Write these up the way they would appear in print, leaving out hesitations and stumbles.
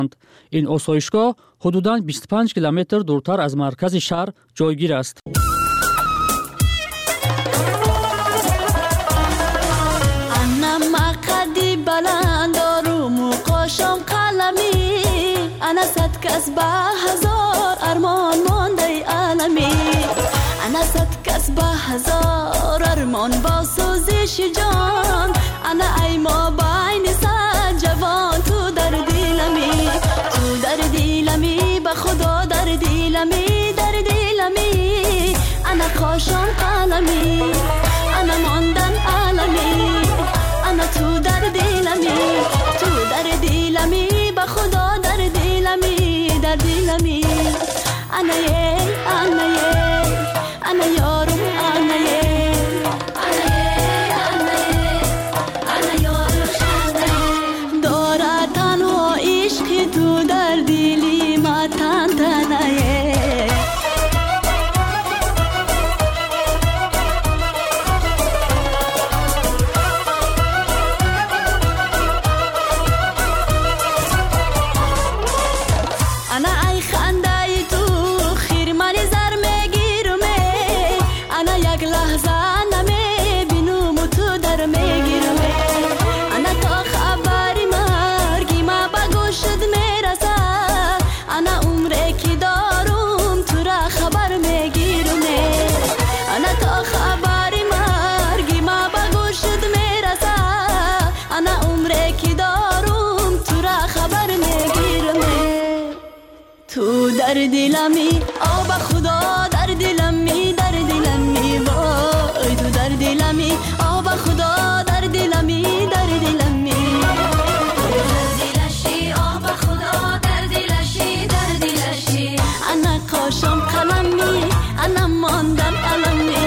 این آسایشگاه حدوداً 25 کیلومتر دورتر از مرکز شهر جایگیر است. أنا صد كسبة هزار أرمان ماندي عالمي أنا صد كسبة هزار أرمان باسوزش جان أنا أي ما بين صد جوان تو در دلمی بخدا در دلمی أنا خاشم قلمي أنا ماندن عالمي أنا تو در دلمی بخدا در دلمی أنا يارم أنا يارم دارا تنها عشقی تو در دلی ما تنتنه در دلمی آب خدا در دلمی وای تو در دلمی آب خدا در دلمی دلشی آب خدا در دلشی انا قاشم قلمی انا ماندم علمی.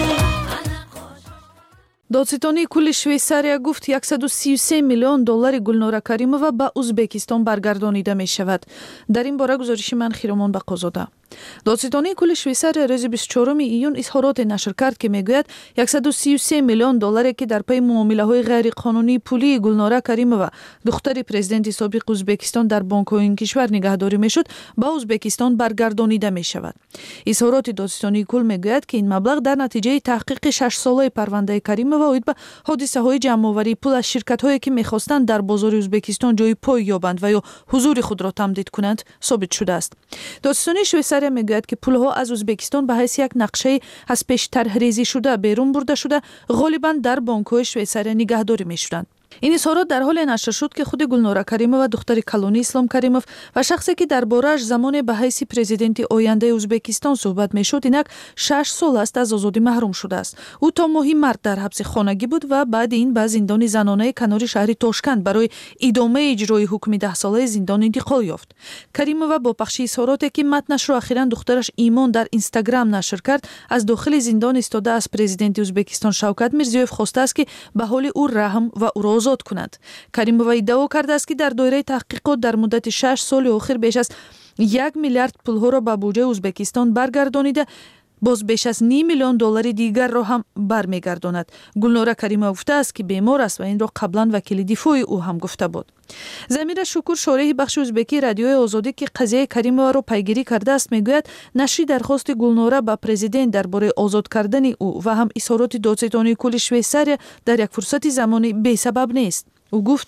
دادستانی کل شویساریا گفت 133 میلیون دلار گلنورا کریمова ба ازبکستان برگردانیده می شود. در این باره گزارش من خیرمان بقازاده. دادستانی کل شویساریا روز 24 ایون اظهارات نشر کرد که میگوید 133 میلیون دلاری که در پی معامله‌های غیر قانونی پولی گلنورا کریمова دختر پرزیدنت سابق ازبکستان در بانک‌های این کشور نگهداری میشد به ازبکستان برگردانیده می شود. اظهارات دادستانی کل میگوید که این مبلغ در نتیجه تحقیق 6 ساله پرونده کریمова اوید به حادثه‌های جمع‌آوری پول از شرکت‌هایی که می‌خواستند در بازار ازبکستان جای پای یابند و یا حضور خود را تمدید کنند ثابت شده است. دادستانی شویساریا میگوید که پول‌ها از ازبکستان به حیث یک نقشه از پیش طرح‌ریزی شده بیرون برده شده غالباً در بانک‌های شویساریا نگهداری می‌شدند. این اظهارات در حال نشر شد که خود گلنورا کریمova دختر کلونی اسلام کریمov و شخصی که درباره‌اش زمان به حیث پرزیدنت آینده ازبکستان صحبت می‌شد اینک 6 سال است از آزادی محروم شده است. او تا ماهی مرد در حبس خانگی بود و بعد این به زندان زنانه کنار شهر تاشکند برای ادامه اجرای حکم 10 ساله زندان انتقال یافت. کریمova با پخش اظهاراتی که متنش را اخیراً دخترش ایمان در اینستاگرام نشر کرد از داخل زندان ایستاده از پرزیدنت ازبکستان شوکت میرزیوف خواسته است که به حال او رحم و او را آزاد کند. کریمova ادعا کرده است که در دایره تحقیقات در مدت 6 سال اخیر بیش از 1 میلیارد پول‌ها را به بودجه ازبکستان برگردانیده باز بیش از 9 میلیون دلار دیگر را هم برمیگرداند. گلنورا کریمova گفته است که بیمار است و این را قبلا وکیل دفاع او هم گفته بود. زمیر شکور شارح بخش ازبکی رادیوی آزادی که قضیه کریمova را پیگیری کرده است میگوید نشر درخواست گلنورا به پرزیدنت درباره آزاد کردن او و هم اظهارات دادستانی کل شویساریا در یک فرصت زمانی بی سبب نیست. او گفت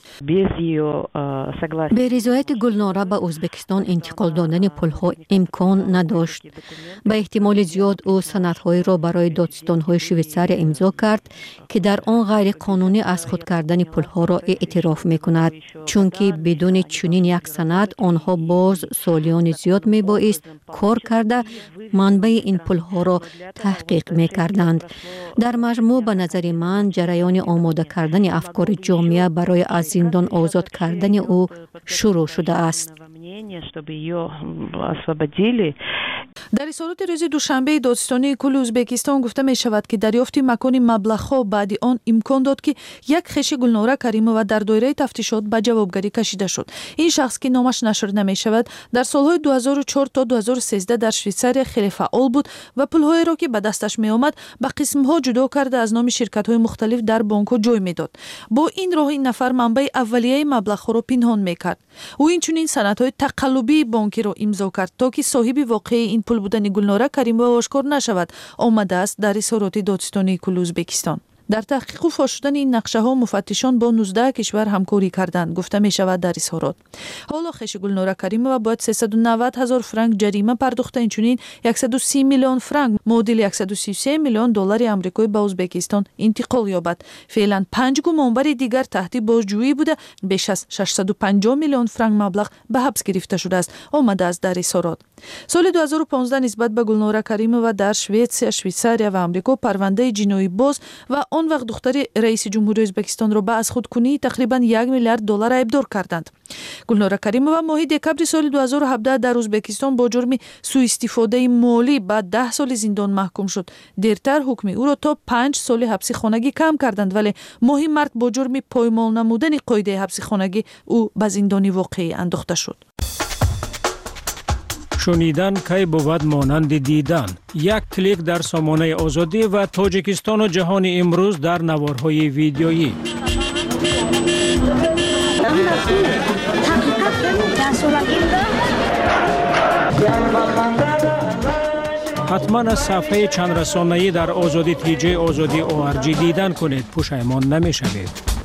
به رضایت گلنورا به ازبکستان انتقال دادن پول‌ها امکان نداشت. به احتمال زیاد او سندهای را برای دادستان‌های شویساریا امضا کرد که در آن غیر قانونی از خود کردن پول‌ها را اعتراف می‌کند، چون که بدون چنین یک سند آنها باز سالیان زیاد میبایست کار کرده منبع این پول‌ها را تحقیق می‌کردند. در مجموع به نظر من جریان آماده کردن افکار جامعه برای از زندان آزاد کردن او شروع شده است. در اظهارات روز دوشنبه دادستانی کل ازبکستان گفته می شود که دریافت مکان مبلغ‌ها بعد آن امکان داد که یک خش گلنوره کریمова در دایره تفتیشات به جوابگری کشیده شد. این شخص که نامش نشر نمی شود در سالهای 2004 تا 2013 در شویساریا خیلی فعال بود و پول‌هایی را که به دستش می آمد به قسم‌ها جدا کرده از نام شرکت‌های مختلف در بانک‌ها جای می‌داد. با این راه این نفر منبع اولیه مبلغ‌ها را پنهان می‌کرد. او اینچنین سندهای تقلبی بانکی را امضا کرد تا که صاحب واقعی این پول بودن گلنوره کریمова آشکار نشود. آمده است در اظهارات دادستانی کل ازبکستان. در تحقیق و فاش شدن این نقشه ها مفتشان با 19 کشور همکاری کردند گفته می شود در اظهارات. حالا خش گلنوره کریمova باید 390,000 فرانک جریمه پرداخته، اینچنین 130 میلیون فرانک معادل 133 میلیون دلار آمریکایی به ازبکستان انتقال یابد. فعلا 5 گمانبر دیگر تحت بازجویی بوده، بیش از 650 میلیون فرانک مبلغ به حبس گرفته شده است. آمده است در اظهارات. سال 2015 نسبت به گلنوره کریمova در شویتسیا، شویساریا و آمریکا پرونده جنایی باز و آن وقت دختر رئیس جمهوری ازبکستان را به از خودکنی تقریبا 1 میلیارد دلار ایبدار کردند. گلنوره کریمova ماه دکمبر سال 2017 در ازبکستان با جرم سوء استفاده مالی به 10 سال زندان محکوم شد. دیرتر حکم او را تا 5 سال حبس خانگی کم کردند، ولی ماه مارس با جرم پایمال نمودن قاعده حبس خانگی او به زندان واقعی انداخته شد. شنیدن کی بود مانند دیدن. یک کلیک در سامانه آزادی و تاجیکستان و جهان امروز در نوارهای ویدیویی. حتما از صفحه چند رسانه‌ای در آزادی تیجی آزادی ORG دیدن کنید، پشیمان نمی‌شوید.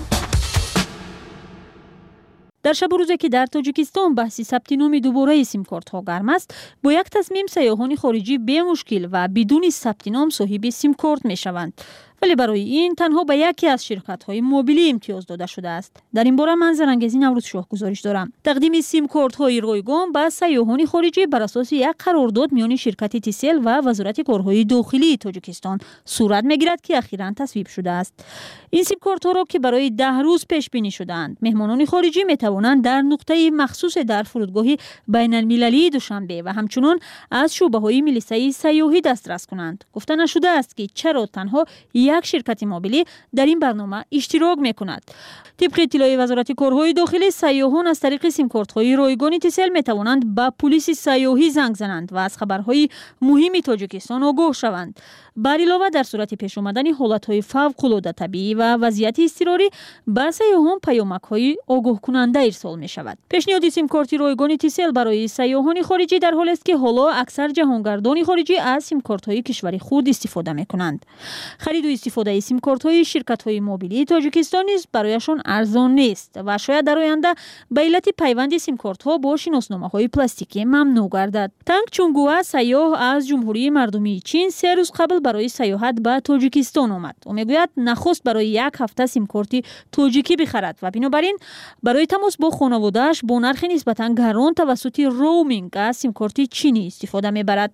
در شب و روزی که در تاجیکستان بحث ثبت نام دوباره سیم کارت ها گرم است، با یک تصمیم سیاحان خارجی به مشکل و بدون ثبت نام صاحب سیم کارت می شوند. ولی برای این تنها به یکی از شرکت‌های موبیلی امتیاز داده شده است. در این باره من زرنگزی نوروز شاه گزارش دارم. تقدیم سیم کارت‌های رایگان به سیاحان خارجی بر اساس یک قرارداد میان شرکت تیسل و وزارت کارهای داخلی تاجیکستان صورت می‌گیرد که اخیراً تصویب شده است. این سیم کارت‌ها را که برای 10 روز پیش بینی شده‌اند، مهمانان خارجی می‌توانند در نقطه مخصوص در فرودگاه بین‌المللی دوشنبه و همچنین از شعبه‌های ملیسه سیاحی دسترس کنند. گفته نشده است که چرا تنها یک شرکت موبیلی در این برنامه اشتراک می‌کند. طبق اطلاع وزارت کارهای داخلی، سیاحان از طریق سیم کارت‌های رایگان تیسل می‌توانند به پلیس سیاحی زنگ زنند و از خبرهای مهم تاجیکستان آگاه شوند. بر علاوه در صورت پیش آمدن حالت‌های فوق‌العاده طبیعی و وضعیت اضطراری به سیاحان پیامک‌های آگاه کننده ارسال می‌شود. پیشنهاد سیم کارت رایگان تیسل برای سیاحان خارجی در حالی است که حالا اکثر جهانگردان خارجی از سیم کارت‌های کشور خود استفاده می‌کنند. خرید و استفاده سیم کارت‌های شرکت‌های موبیلی تاجیکستان نیز برایشان ارزان نیست و شاید در آینده به علت پیوند سیم کارت‌ها با شناسنامه‌های پلاستیکی ممنوع گردد. تانگ چونگوا سیاح از جمهوری مردمی چین 3 روز قبل برای سیاحت به تاجیکستان آمد. او میگوید نخست برای 1 هفته سیم کارت تاجیکی بخرد و بنابراین برای تماس با خانواده‌اش با نرخ نسبتاً گران توسط رومینگ از سیم کارت چینی استفاده می‌برد.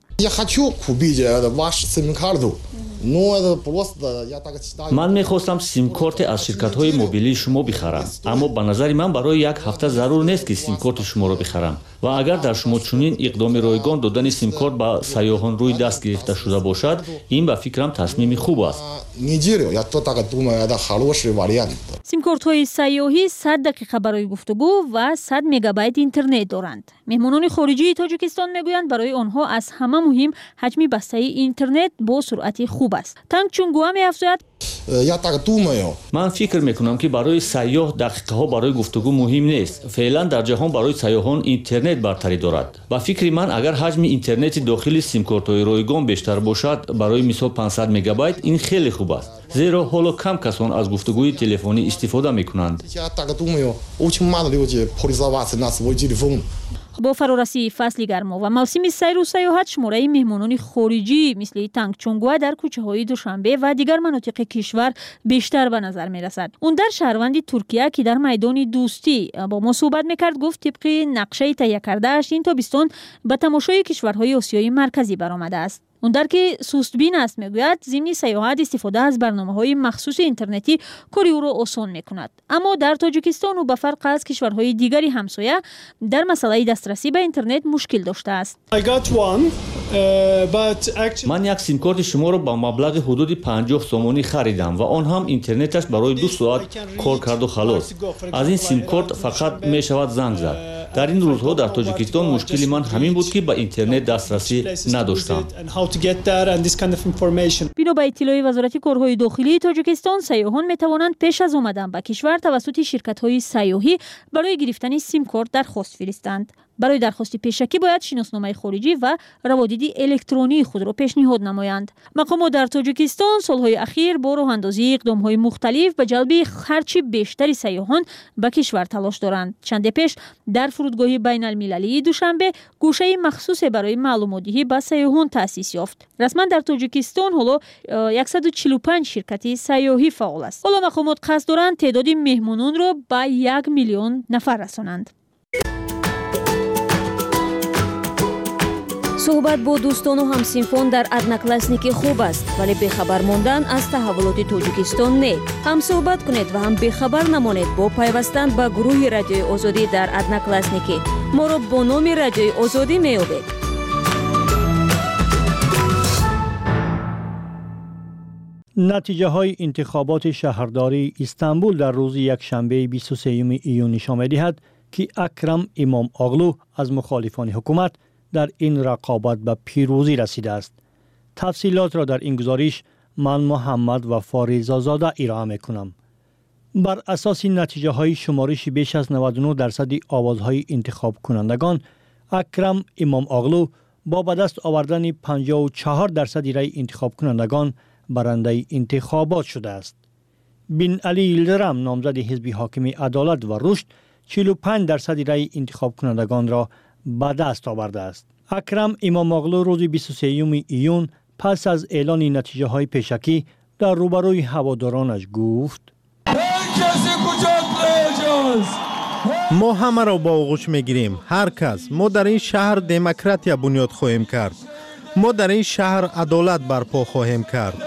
من میخواستم سیم کارت از شرکت های موبیلی شما بخرم، اما به نظر من برای 1 هفته ضرور نیست که سیم کارت شما را بخرم و اگر در شما چنین اقدام رایگان دادن سیم کارت به سیاحان روی دست گرفته شده باشد، این به فکرم تصمیم خوب است. سیم کارت های سیاحی 100 دقیقه برای گفتگو و 100 مگابایت اینترنت دارند. مهمانان خارجی تاجیکستان میگویند برای آنها از همه مهم حجم بسته اینترنت با سرعت خوب است. تانگ چونگوا می‌افزاید من فکر میکنم که برای سیاح دقیقه ها برای گفتگو مهم نیست. فعلا در جهان برای سیاحان اینترنت برتری دارد. با فکر من اگر حجم اینترنت داخلی سیم کارت های رایگان بیشتر باشد، برای مثال 500 مگابایت، این خیلی خوب است. زیرا حالا کم کسان از گفتگوی تلفنی استفاده میکنند. با فرارسی فصل گرما و موسم سیر و سیاحت، شماره مهمانان خارجی مثل تانگ چونگوا در کوچه‌های دوشنبه و دیگر مناطق کشور بیشتر به نظر می‌رسد. اون در شهروند ترکیه که در میدان دوستی با ما صحبت می‌کرد گفت طبق نقشه تهیه کرده‌اش این تابستان به تماشای کشورهای آسیای مرکزی برآمده است. اون در که سستبین است میگوید ضمن سیاحت استفاده از برنامه‌های مخصوص اینترنتی کاری او را آسان میکند. اما در تاجیکستان و به فرق از کشورهای دیگری همسایه در مسئله دسترسی به اینترنت مشکل داشته است. من یک سیم کارت شما را با مبلغ حدود 50 سومانی خریدم و آن هم اینترنتش برای 2 ساعت کار کرد و خلاص. از این سیم کارت فقط می شود زنگ زد. در این روزها در تاجیکستان مشکلی من همین بود که به اینترنت دسترسی نداشتم. بنا به اطلاع وزارت کارهای داخلی تاجیکستان، سیاحان می توانند پیش از آمدن به کشور توسط شرکت‌های سیاحی برای گرفتن سیم کارت درخواست فرستند. برای درخواست پیشکی باید شناسنامه خارجی و روادید الکترونی خود را پیشنهاد نمایند. مقامات در تاجیکستان سالهای اخیر با راه اندازی اقدام‌های مختلف به جلب هرچی بیشتری سیاحان به کشور تلاش دارند. چند پیش در فرودگاه بین المللی دوشنبه گوشه مخصوص برای معلومات‌دهی به سیاحان تأسیس یافت. رسما در تاجیکستان حالا 145 شرکت سیاحی فعال است. حالا مقامات قصد دارند تعداد مهمانان را به 1 میلیون نفر رسانند. صحبت با دوستان و همسینفان در ادناکلاسنیکی خوب است، ولی بیخبر ماندن از تحولات تاجیکستان نه. هم صحبت کنید و هم بیخبر نمانید با پیوستن به گروه رادیوی آزادی در ادناکلاسنیکی. ما را با نام رادیوی آزادی میابید. نتیجه های انتخابات شهرداری استانبول در روز یکشنبه 23 ایون نشان می‌دهد که اکرم امام اغلو از مخالفان حکومت در این رقابت به پیروزی رسیده است. تفصیلات را در این گزارش من محمد و فاریزا زاده ارائه می‌کنم. بر اساس نتیجه های شمارش بیش از 99% آوازهای انتخاب کنندگان، اکرم امام اغلو با به دست آوردن 54% رای انتخاب کنندگان برنده انتخابات شده است. بن علی یلدرم نامزد حزب حاکم عدالت و رشد 45% رای انتخاب کنندگان را به دست آورده است. اکرم امام اغلو روز 23 ایون پس از اعلان نتیجه های پیشکی در روبروی هوادارانش گفت: ما همه را با آغوش میگیریم. هر کس. ما در این شهر دموکراسی بنیاد خواهیم کرد. ما در این شهر عدالت برپا خواهیم کرد.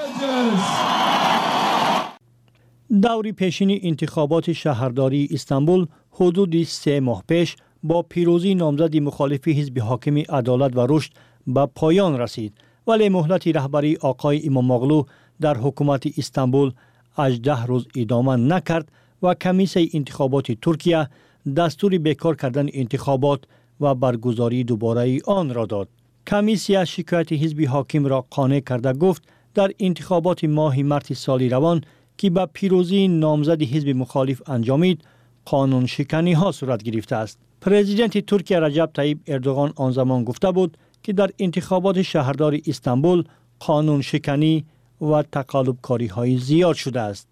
دوری پیشین انتخابات شهرداری استانبول حدود 3 ماه پیش با پیروزی نامزد مخالف حزب حاکم عدالت و رشد به پایان رسید، ولی مهلت رهبری آقای امام اغلو در حکومت استانبول 18 روز ادامه نکرد و کمیسیون انتخابات ترکیه دستور بیکار کردن انتخابات و برگزاری دوباره آن را داد. کمیسیون شکایت حزب حاکم را قانع کرده گفت در انتخابات ماه مارس سال روان که به پیروزی نامزد حزب مخالف انجامید، قانون شکنی ها صورت گرفته است. پرزیدنت ترکیه رجب طیب اردوغان آن زمان گفته بود که در انتخابات شهرداری استانبول قانون شکنی و تقلب کاری های زیاد شده است.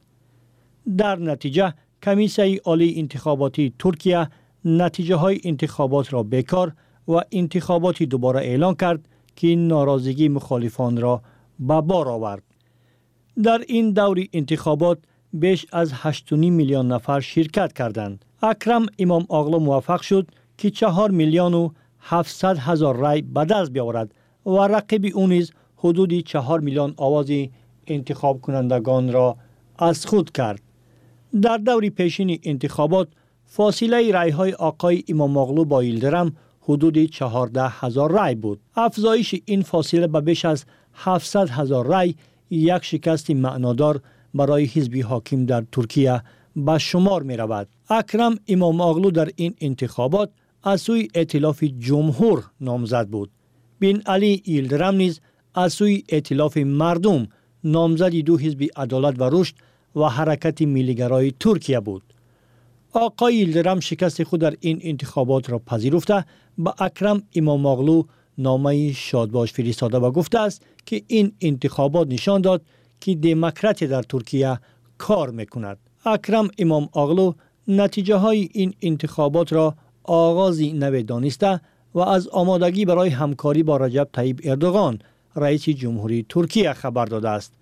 در نتیجه کمیسیون عالی انتخاباتی ترکیه نتیجه های انتخابات را بیکار و انتخاباتی دوباره اعلان کرد که ناراضگی مخالفان را به بار آورد. در این دور انتخابات بیش از 8.5 میلیون نفر شرکت کردند. اکرم امام اغلو موفق شد که 4 میلیون و 700 هزار رای به دست بیاورد و رقیب او نیز حدود 4 میلیون آواز انتخاب کنندگان را از خود کرد. در دور پیشین انتخابات فاصله رای های آقای امام اغلو با یلدرم حدود 14 هزار رای بود. افزایش این فاصله به بیش از 700 هزار رای یک شکست معنادار برای حزب حاکم در ترکیه به شمار می رود. اکرم امام اغلو در این انتخابات از سوی ائتلاف جمهور نامزد بود. بن علی یلدرم نیز از سوی ائتلاف مردم نامزد دو حزب عدالت و رشد و حرکت ملیگرای ترکیه بود. آقای یلدرم شکست خود در این انتخابات را پذیرفته به اکرم امام اغلو نامه شادباش فرستاده و گفته است که این انتخابات نشان داد که دموکراسی در ترکیه کار میکند. اکرم امام اغلو نتیجه های این انتخابات را آغازی نو دانسته و از آمادگی برای همکاری با رجب طیب اردوغان رئیس جمهوری ترکیه خبر داده است.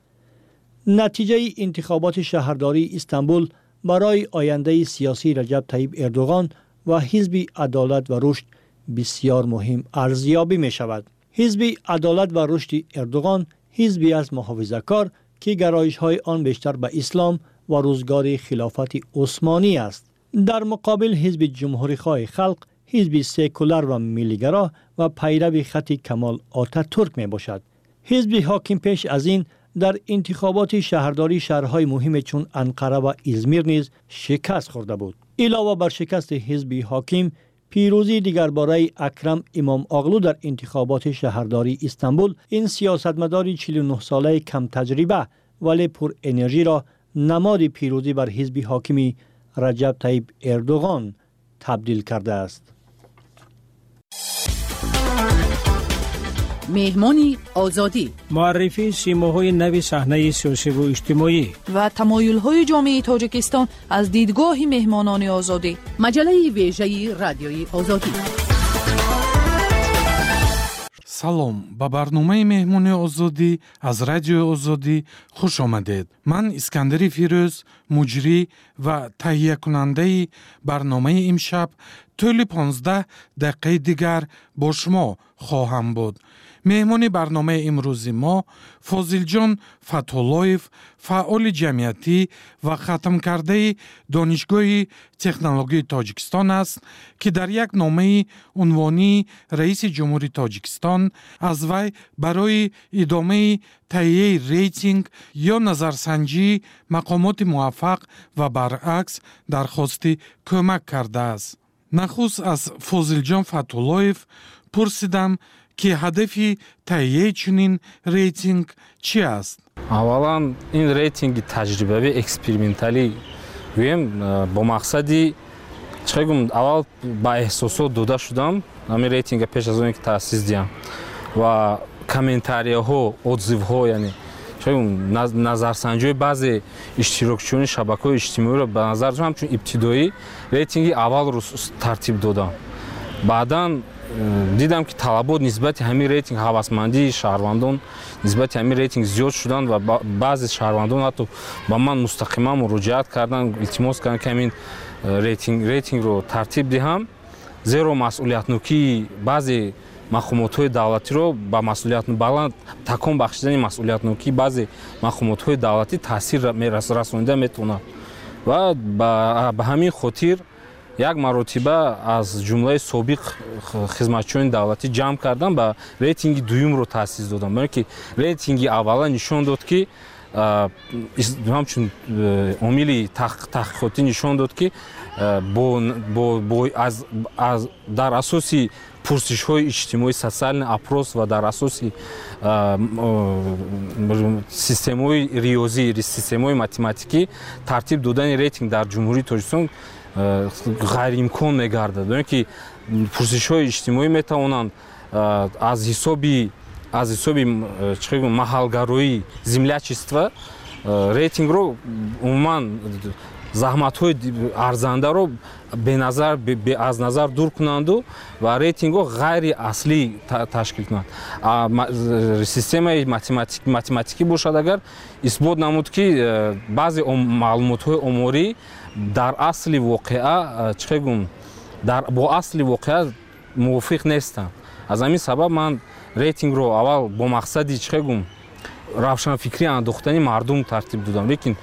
نتیجه انتخابات شهرداری استانبول برای آینده سیاسی رجب طیب اردوغان و حزب عدالت و رشد بسیار مهم ارزیابی می شود. حزب عدالت و رشد اردوغان حزبی است محافظه‌کار که گرایش‌های آن بیشتر به اسلام و روزگار خلافت عثمانی است. در مقابل حزب جمهوری‌خواه خلق حزب سکولار و ملیگرا و پیرو خط کمال آتاتورک می باشد. حزب حاکم پیش از این در انتخابات شهرداری شهرهای مهم چون انقره و ازمیر نیز شکست خورده بود. علاوه بر شکست حزب حاکم، پیروزی دیگر برای اکرم امام اغلو در انتخابات شهرداری استانبول، این سیاستمدار 49 ساله کم تجربه ولی پر انرژی را نماد پیروزی بر حزب حاکم رجب طیب اردوغان تبدیل کرده است. مهمانی آزادی، معرفی سیماهای نوی صحنه سیاسی و اجتماعی و تمایل‌های جامعه تاجیکستان از دیدگاه مهمانان آزادی. مجله ویژه رادیوی آزادی. салом ба барномаи меҳмони озодӣ аз радиои озодӣ хуш омадед. ман искандари фирӯз, муҷрӣ ва таҳиякунандаи барномаи имшаб тӯли 15 дақиқаи дигар бо шумо хоҳам буд. меҳмони барномаи имрӯзи мо Фозилҷон Фатҳуллоев, фаъоли ҷамъиятӣ ва хатмкардаи Донишгоҳи технологияи Тоҷикистон аст, ки дар як номаи унвонии раиси ҷумҳури Тоҷикистон аз вай барои идомаи таҳияи рейтинг ё назарсанҷии мақомоти муваффақ ва баръакс дархости кӯмак кардааст. нахуст аз Фозилҷон Фатҳуллоев пурсидам ки ҳадафи таҳияи чунин рейтинг чӣ аст? аввалан ин рейтинги таҷрибавӣ эксперименталӣ гӯем бо мақсади чӣ гум аввал ба эҳсосот дода шудам ҳамин рейтинга пеш аз оне ки таъсис диҳам ва комментарияҳо отзивҳо яъне чӣ гум назарсанҷиҳои баъзе иштирокчиёни шабакаҳои иҷтимоиро ба назар ҳамчун ибтидоӣ рейтинги аввалро тартиб додам. баъдан дидам ки талабот нисбати ҳамин рейтинг ҳавасмандии шаҳрвандон нисбати ҳамин рейтинг зиёд шудан ва баъзе шаҳрвандон ҳатто ба ман мустақиман муроҷиат кардан, илтимос кардан ки ҳамин рейтингро тартиб диҳам, зеро масъулиятнокии баъзе мақомотҳои давлатиро ба масъулиятбаланд такон бахшидани масъулиятнокии баъзе мақомотҳои давлатӣ таъсир расонида метавонад ва ба ҳамин хотир як маротиба аз ҷумлаи собиқ хизматчиёни давлатӣ ҷамъ кардам ба рейтинги дуюмро таъсис додам. барои ки рейтинги аввала нишон дод ки ҳамчун омили таҳқиқотӣ нишон дод ки дар асоси пурсишҳои иҷтимоӣ, социални апрос ва дар асоси системаҳои риёзӣ, системаҳои математикӣ тартиб додани рейтинг дар ҷумҳурии Тоҷикистон ғайриимкон мегардад. барои ки пурсишҳои иҷтимоӣ метавонанд аз ҳисоби маҳалгароӣ, землячества рейтингро умуман заҳматҳои арзандаро аз назар дур кунанду ва рейтингҳо ғайри аслӣ ташкил кунанд. системаи математикӣ бошад, агар исбот намуд ки баъзе маълумотҳои оморӣ дар асли воқеа бо асли воқеа мувофиқ нестанд. аз ҳамин сабаб ман рейтингро аввал бо мақсади равшанфикрӣ андохтани мардум тартиб додам, лекин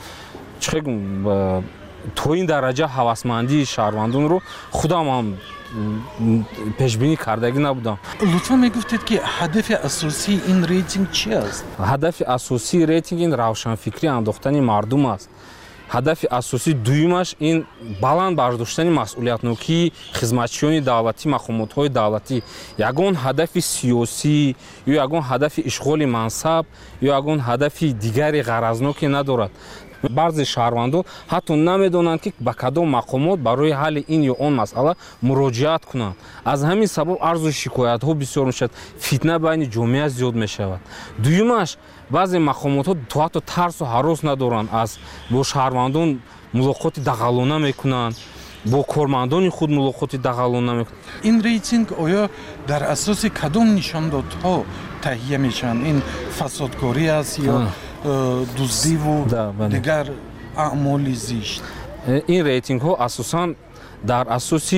то ин дараҷа ҳавасмандии шаҳрвандонро худам ҳам пешбинӣ кардагӣ набудам. лутфан мегуфтед ки ҳадафи асосии ин рейтинг чӣ аст? ҳадафи асосии рейтинг ин равшанфикрӣ андохтани мардум аст. ҳадафи асосии дуюмаш ин баланд бардоштани масъулиятнокии хизматчиёни давлатӣ, мақомотҳои давлатӣ. ягон ҳадафи сиёсӣ ё ягон ҳадафи ишғоли мансаб ё ягон ҳадафи дигари ғаразноке надорад. баъзе шаҳрвандон ҳатто намедонанд ки ба кадом мақомот барои ҳалли ин ё он масъала муроҷиат кунанд. аз ҳамин сабаб арзу шикоятҳо бисёр мешавад, фитна байни ҷомеа зиёд мешавад. дуюмаш баъзе мақомотҳо ҳатто тарсу ҳарос надоранд, аз бо шаҳрвандон мулоқоти дағалона мекунанд, бо кормандони худ мулоқоти дағалона мекунанд. ин рейтинг оё дар асоси кадом нишондодҳо таҳия мешаванд? ин фасодкорӣ аст ё дуздиву дигар аъмоли зишт? ин рейтингҳо асосан дар асоси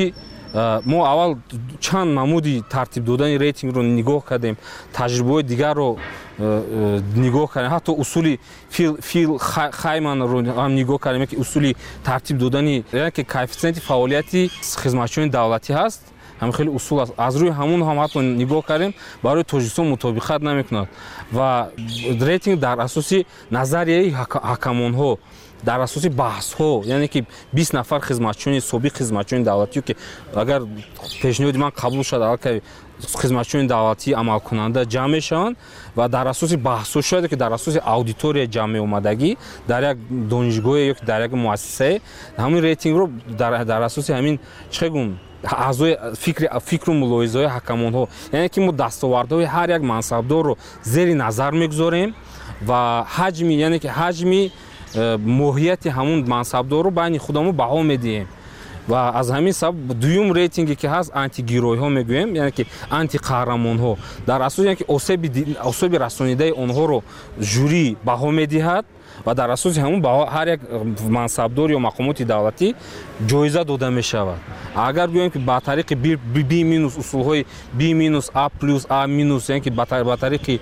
мо аввал чанд намуди тартиб додани рейтингро нигоҳ кардем, таҷрибаҳои дигарро нигоҳ кардем, ҳатто усули фил хайманро ҳам нигоҳ кардем, ки усули тартиб додани яке коэффициенти фаъолияти хизматчиёни давлатӣ ҳаст. ҳам хеле усул аст. Аз рӯи ҳамун ҳам ҳатто нигоҳ кардем, барои Тоҷикистон мутобиқат намекунад ва рейтинг дар асоси назарияи ҳакамонҳо, дар асоси баҳсҳо, яъне ки 20 нафар хизматчиёни собиқ хизматчиёни давлатӣ ки агар пешниҳоди ман қабул шуд, албатта хизматчиёни давлатӣ амалкунанда ҷамъ мешаванд ва дар асоси баҳсҳо шояд ки дар асоси аудитория ҷамъ меомадагӣ дар як донишгоҳе ё дар як муассисае ҳамин рейтингро дар асоси ҳамин чӣ гум аъзои фикру мулоҳизаҳои ҳакамонҳо, яъне ки мо дастовардҳои ҳар як мансабдорро зери назар мегузорем ва ҳаҷми, яъне ки ҳаҷми моҳияти ҳамун мансабдорро байни худамон баҳо медиҳем. ва аз ҳамин сабаб дуюм рейтинге ки ҳаст антигироиҳо мегӯем, яъне ки антиқаҳрамонҳо, дар асоси яъне ки осеби расонидаи онҳоро жюри баҳо медиҳад ва дар асоси ҳамун ба ҳар як мансабдор ё мақомоти давлатӣ ҷоиза дода мешавад. Агар гӯем ки ба тариқи B- усулҳои B-, A+, A-, яъне ки ба тариқи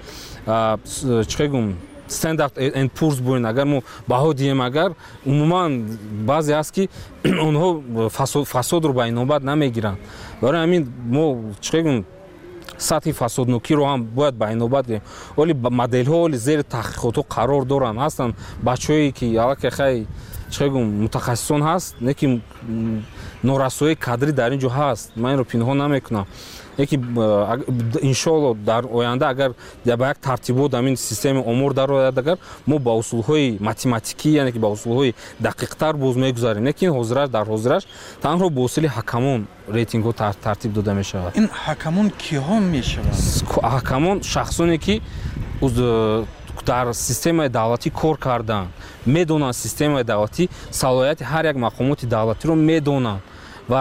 чӣ гум Standard and Poor's буин агар мо баҳо диҳем, агар умуман баъзе аст ки онҳо фасодро ба инобат намегиранд. Барои ҳамин мо чӣ гум сатҳи фасоднокиро ҳам бояд ба инобат гирем. Оли моделҳо оли зери таҳқиқотҳо қарор доранд. Ҳастанд бачаҳое ки аллакай хай чӣ гум мутахассисон ҳаст, не ки норасоии кадрӣ дар ин ҷо ҳаст. Ман инро пинҳон намекунам. Яки иншоалло дар оянда агар ба як тартибот ҳамин системаи омор дарояд, агар мо ба усулҳои математикӣ, яъне ки ба усулҳои дақиқтар боз мегузарем, не ки дар ҳозираш танҳо бо усули ҳакамон рейтингҳо тартиб дода мешавад. ин ҳакамон киҳо мешаванд? Ҳакамон шахсоне ки дар системаи давлатӣ кор кардаанд, медонанд системаи давлатӣ салоҳияти ҳар як мақомоти давлатиро медонанд ва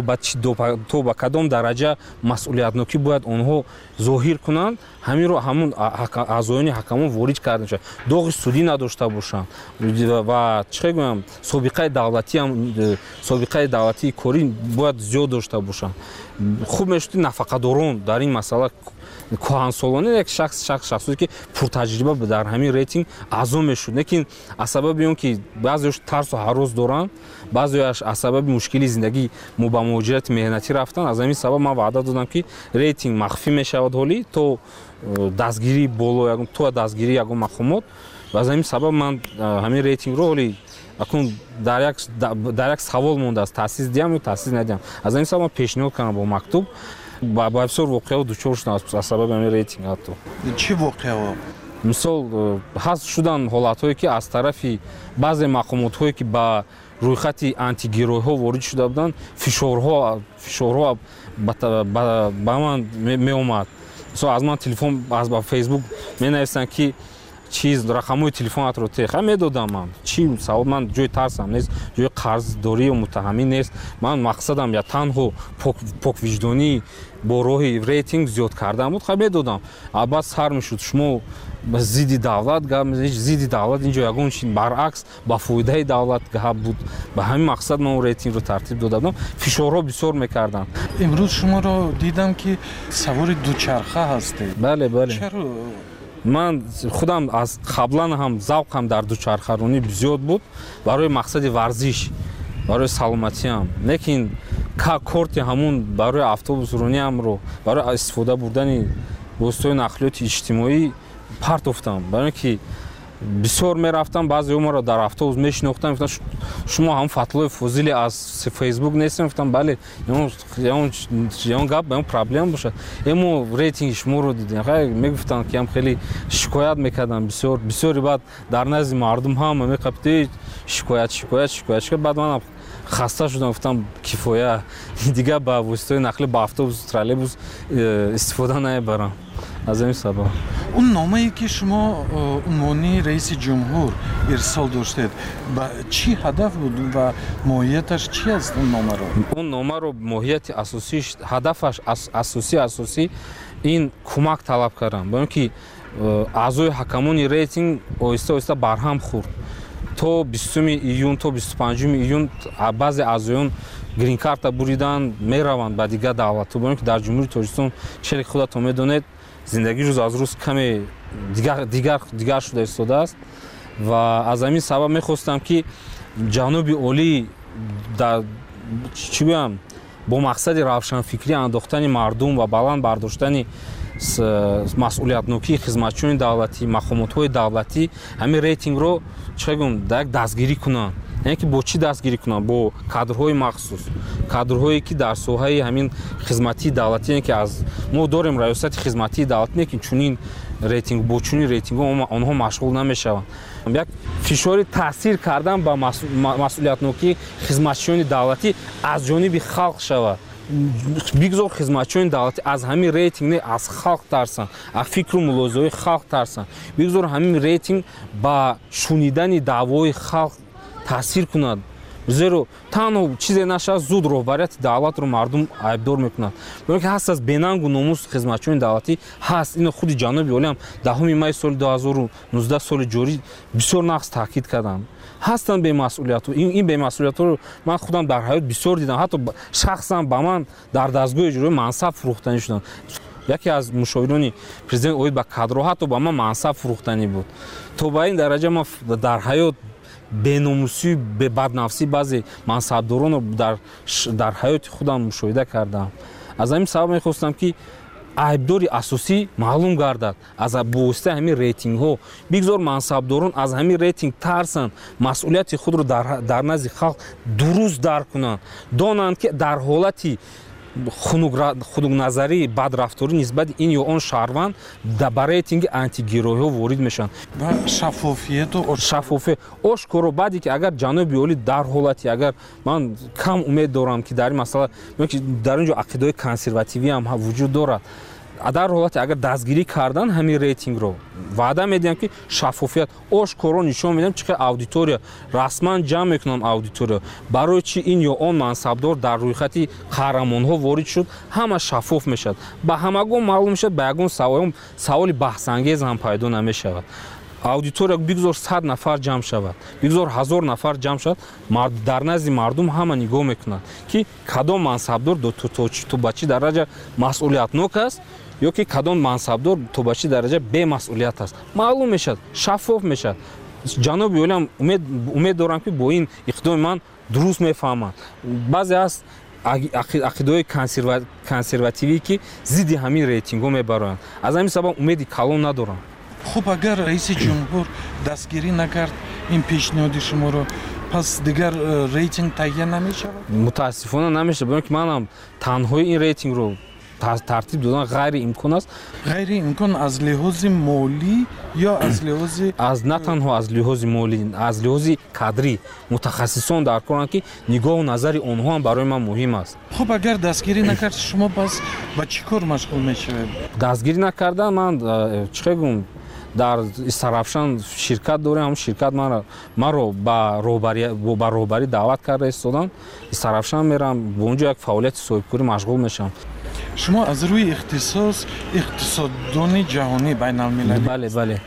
то ба кадом дараҷа масъулиятнокӣ бояд онҳо зоҳир кунанд, ҳаминро ҳамун аъзоёни ҳакамон ворид карда мешавад. доғи судӣ надошта бошанд ва чӣ гӯям собиқаи давлатии корӣ бояд зиёд дошта бошанд. хуб мешуд нафақадорон дар ин масъала кӯҳансолона як шахсоне ки пуртаҷриба дар ҳамин рейтинг аъзо мешуд, лекин аз сабаби он ки баъзеош тарсу ҳарос доранд, баъзеош аз сабаби мушкили зиндагӣ мо ба муҳоҷирати меҳнатӣ рафтанд, аз ҳамин сабаб ман ваъда додам ки рейтинг махфӣ мешавад ҳолӣ то дастгирии боло, то дастгирии ягон мақомот. ва аз ҳамин сабаб ман ҳамин рейтингро ҳолӣ акун дар як савол мондааст, таъсис диҳам ё таъсис надиҳам. Аз ҳамин сабаб ман пешниҳод кардам бо мактуб ба бисёр воқеаҳо дучор шудам аз сабаби ҳамин рейтинг. ҳатто чӣ воқеаҳо? мисол ҳаст шуданд ҳолатҳое ки аз тарафи баъзе мақомотҳое ки ба рӯйхати антигироиҳо ворид шуда буданд, фишорҳо ба ман меомад. мисол аз ман телефон ба фейсбук менависанд ки чиз рақамҳои телефонатро тех медодам. ман чӣ савол, ман ҷои тарсам нест, ҷои қарздорӣ ё муттаҳамӣ нест. ман мақсадам я танҳо поквиҷдонӣ бо роҳи рейтинг зиёд кардан буд, медодам. албат сар мешуд шумо зидди давлат зидди давлат, инҷо ягон чи баръакс ба фоидаи давлат гап буд. ба ҳамин мақсад ман рейтингро тартиб дода будам. фишорҳо бисёр мекарданд. имрӯз шуморо дидам ки савори дучарха ҳастед. бале чаро? ман худам аз қаблан ҳам завқам дар дучархаронӣ зиёд буд барои мақсади варзиш, барои саломатиам, лекин корти ҳамун барои автобусрониамро барои истифода бурдани воситаҳои нақлиёти иҷтимоӣ партофтам. барои ки бисёр мерафтам, баъзеҳо маро дар автобус мешинохтанд, гуфтанд шумо ҳам Фатлои Фозили аз Фейсбук нестем? гуфтам бале, ягон гап, ягон проблема бошад, мо рейтинги шуморо дидем. мегуфтанд ки ҳам хеле шикоят мекардам, бисёри баъд дар назди мардум ҳам меқабти шикоят. баъд манам хаста шудам, гуфтам кифоя, дигар ба воситаҳои нақлӣ ба автобус, троллейбус истифода намебарам. аз ин сабаб он номае ки шумо унвони раиси ҷумҳур ирсол доштед, ба чӣ ҳадаф буд ва моҳияташ чӣ аст? он номаро моҳияти асосиш, ҳадафаш асосӣ ин кӯмак талаб кардам, бо ин ки аъзои ҳакамони рейтинг оҳиста барҳам хӯрд. то 20 июн то 25 июн баъзе аъзоён грин карта буридан мераванд ба дигар давлатҳо, бо ин ки дар ҷумҳурии Тоҷикистон чели худатон медонед зиндагӣ рӯз аз рӯз каме дигар шуда истодааст ва аз ҳамин сабаб мехостам ки ҷаноби олӣ чӣ гӯям бо мақсади равшанфикрӣ андохтани мардум ва баланд бардоштани масъулиятнокии хизматчиёни давлатӣ, мақомотҳои давлатӣ ҳамин рейтингро чӣ гӯям дастгирӣ кунанд. яъне ки бо чӣ дастгирӣ кунанд? Бо кадрҳои махсус, кадрҳое ки дар соҳаи ҳамин хизматии давлатӣ, яъне ки аз мо дорем раёсати хизматии давлатӣ, не ки чунин рейтинг бо чунин рейтингҳо онҳо машғул намешаванд. як фишори таъсир кардан ба масъулиятнокии хизматчиёни давлатӣ аз ҷониби халқ шавад. бигзор хизматчиёни давлатӣ аз ҳамин рейтинг не аз халқ тарсанд, аз фикру мулозаҳои халқ тарсанд. бигзор ҳамин рейтинг ба шунидани даъвои халқ таъсир кунад. зеро танҳо чизе нашавад зуд роҳбарияти давлатро мардум айбдор мекунад. бо ки ҳаст аз бенангу номус хизматчиёни давлатӣ ҳаст. ино худи ҷаноби олиам 10 майи соли 2019 соли ҷорӣ бисёр нағз таъкид карданд. ҳастанд бемасъулиятҳо. ин бемасъулиятҳоро ман худам дар ҳаёт бисёр дидам. ҳатто шахсан ба ман дар дастгоҳи иҷроӣ мансаб фурӯхтанӣ шуданд. яке аз мушовирони президент оид ба кадро ҳатто ба ман мансаб фурӯхтанӣ буд. то ба ин дараҷа ман дар ҳаёт беномусӣ баднафсӣ баъзе мансабдоронро дар ҳаёти худам мушоҳида кардам. аз ҳамин сабаб мехостам ки айбдори асосӣ маълум гардад аз бовоситаи ҳамин рейтингҳо. бигзор мансабдорон аз ҳамин рейтинг тарсанд, масъулияти худро дар назди халқ дуруст дарк кунанд, донанд ки дар ҳолати хунукназарӣ бадрафторӣ нисбати ин ё он шаҳрванд ба рейтинги антигироиҳо ворид мешаванд. шаффофият ошкоро баъде ки агар ҷаноби олӣ дар ҳолати агар ман кам умед дорам ки дар ин масъала дар ин ҷо ақидаҳои консервативӣ ҳам вуҷуд дорад. дар ҳолате агар дастгирӣ кардан ҳамин рейтингро ваъда медиҳам ки шаффофият ошкоро нишон медиҳам чӣ қадр аудитория расман ҷамъ мекунам аудитория барои чӣ ин ё он мансабдор дар рӯйхати қаҳрамонҳо ворид шуд ҳама шаффоф мешавад. ба ҳамагон маълум мешавад, ба ягон саволи баҳсангез ҳам пайдо намешавад. аудитория бигзор 100 нафар ҷамъ шавад, бигзор 1000 нафар ҷамъ шавад, дар назди мардум ҳама нигоҳ мекунад ки кадом мансабдор то ба чӣ дараҷа масъулиятнок аст ё ки кадом мансабдор то ба чӣ дараҷа бемасъулият аст. маълум мешавад, шаффоф мешавад. ҷаноби олиам умед дорам ки бо ин иқдоми ман дуруст мефаҳманд. баъзе аст ақидаҳои консервативӣ ки зидди ҳамин рейтингҳо мебароянд. аз ҳамин сабаб умеди калон надорам. хуб агар раиси ҷумҳур дастгирӣ накард ин пешниҳоди шуморо, пас дигар рейтинг таҳия намешавад? мутаассифона намешавад, бо ин ки манам танҳои ин рейтингро тартиб додан ғайриимкон аст. ғайриимкон аз лиҳози молӣ ё аз лиҳози на танҳо аз лиҳози молӣ, аз лиҳози кадрӣ мутахассисон дар коранд ки нигоҳу назари онҳо ҳам барои ман муҳим аст. хуб агар дастгирӣ накард шумо пас ба чӣ кор машғул мешавед? дастгирӣ накардан ман чӣ гӯям дар Истарафшан ширкат дорем. ҳамн ширкат маро ба роҳбарӣ даъват карда истодан. Истарафшан мерам, бо он ҷо як фаъолияти соҳибкорӣ машғул мешавам. шумо аз рӯи ихтисос иқтисоддони ҷаҳонӣ байналмилалӣ. бале бале.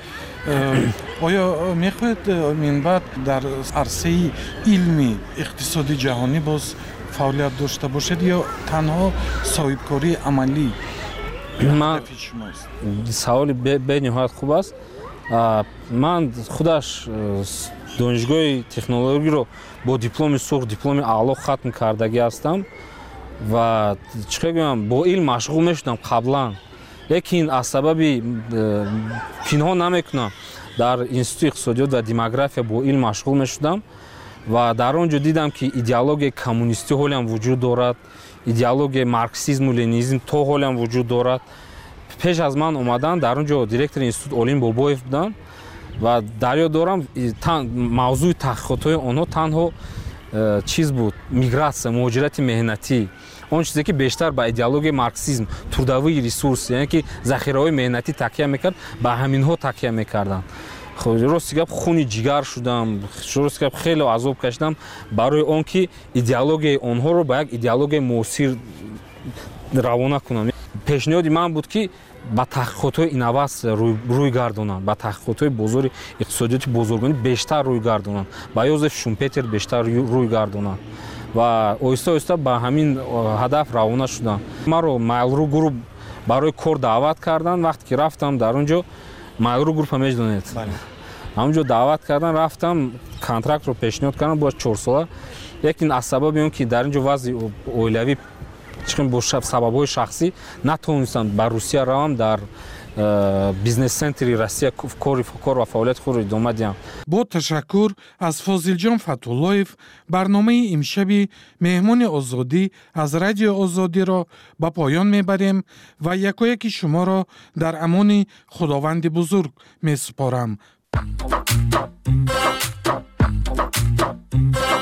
оё мехоҳед минбаъд дар арсаи илми иқтисоди ҷаҳонӣ боз фаъолият дошта бошед ё танҳо соҳибкории амалӣ ҳадафи шумост? саволи бениҳоят хуб аст. ман худаш донишгоҳи технологиро бо дипломи сурх, дипломи аъло хатм кардагӣ ҳастам ва чӣ гӯям бо илм машғул мешудам қаблан, лекин аз сабаби пинҳон намекунам дар институти иқтисодиёт ва демография бо илм машғул мешудам ва дар он ҷо дидам ки идеологияи коммунистӣ ҳолиам вуҷуд дорад, идеологияи марксизму ленинизм то ҳолиам вуҷуд дорад. пеш аз ман омадан дар он ҷо директори институт Олим Бобоев буданд ва дар ёд дорам мавзӯи таҳқиқотҳои онҳо танҳо чиз буд, мигратсия, муҳоҷирати меҳнатӣ. он чизе ки бештар ба идеологияи марксизм, трудовии ресурс, яъне ки захираҳои меҳнатӣ такя мекард, ба ҳаминҳо такя мекарданд. рости гап хуни ҷигар шудам, рости гап хеле азоб кашидам барои он ки идеологияи онҳоро ба як идеологияи муосир равона кунам. пешниҳоди ман буд ки ба таҳқиқотҳои инноватсия рӯй гардонанд, ба таҳқиқотҳои бозори иқтисодиёти бозоргонӣ бештар рӯй гардонанд, ба Йозеф Шумпетер бештар рӯй гардонанд ва оҳиста оҳиста ба ҳамин ҳадаф равона шудам. Маро Mail.ru груп барои кор даъват кардан. Вақте ки рафтам дар он ҷо, Mail.ru группа медонед, ҳамонҷо даъват кардан, рафтам контрактро пешниҳод кардам бо 4 сола. Лекин аз сабаби он ки дар ин ҷо вазъи оилавӣ бо сабабҳои шахсӣ натонистам ба Русия равам, дар бизнес-центри Россия кор ва фаъолияти худро идома диҳам. бо ташаккур аз Фозилҷон Фатуллоев, барномаи имшаби Меҳмони озодӣ аз Радиои Озодиро ба поён мебарем ва якояки шуморо дар амони Худованди бузург месупорам.